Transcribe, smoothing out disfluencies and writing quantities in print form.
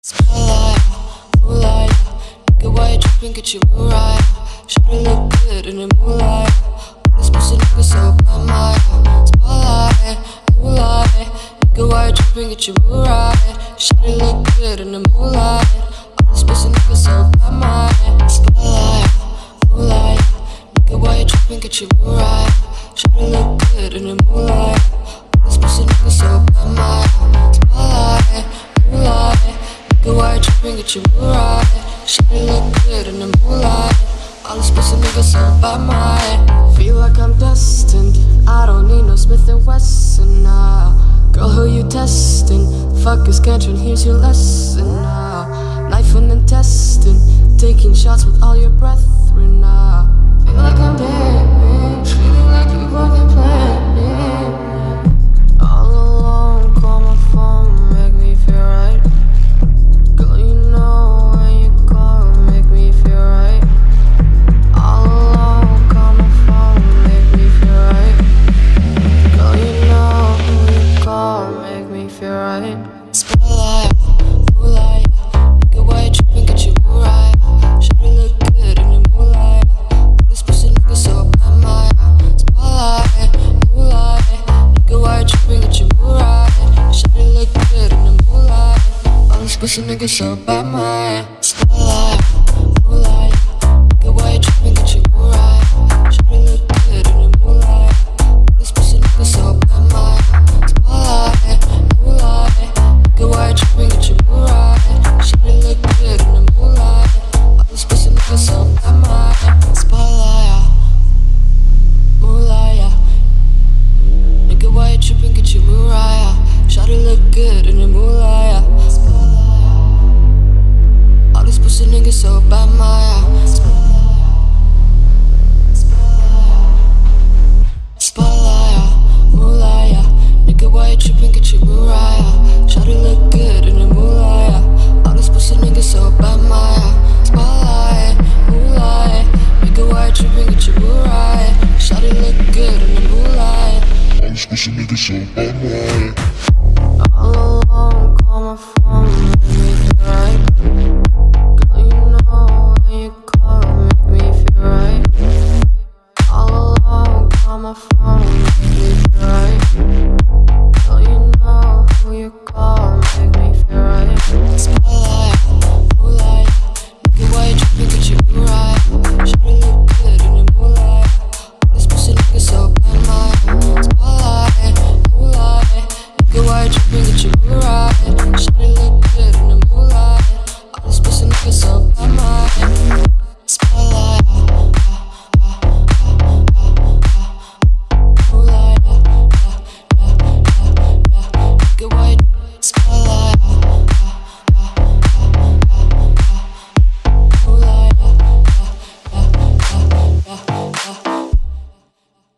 Spotlight, moonlight, nigga, why you tripping? Get your mood right. Should've look good in the moonlight. All this pussy nigga so by my spotlight, moonlight, nigga, why you tripping? Get your mood right. Should've look good in the moonlight. All this pussy nigga so by my spotlight, moonlight, nigga, why you tripping? Get your mood right. Should've look good in the moonlight. All this pussy nigga so by my spotlight, moonlight, nigga, why you tripping? Get your mood right. Should've look good in the moonlight. All this pussy nigga so by my. Feel like I'm destined. I don't need no Smith & Wesson now. Girl, who you testing? Fuck is Cantron, here's your lesson now. Knife and intestine, taking shots with all your brethren now. Feel like I'm dead, feeling like you fucking planning. All alone, call my phone, make me feel right. Girl, you know when you call, make me feel right. All alone, call my phone, make me feel right. Girl, you know when you call, make me feel right. Spotlight, moonlight, nigga, why you tripping? Get your mood right. Should've look good in the moonlight. All this pussy nigga so by my spotlight, moonlight, nigga, why you tripping? Get your mood right. Should've look good in the moonlight. All this pussy nigga so by my.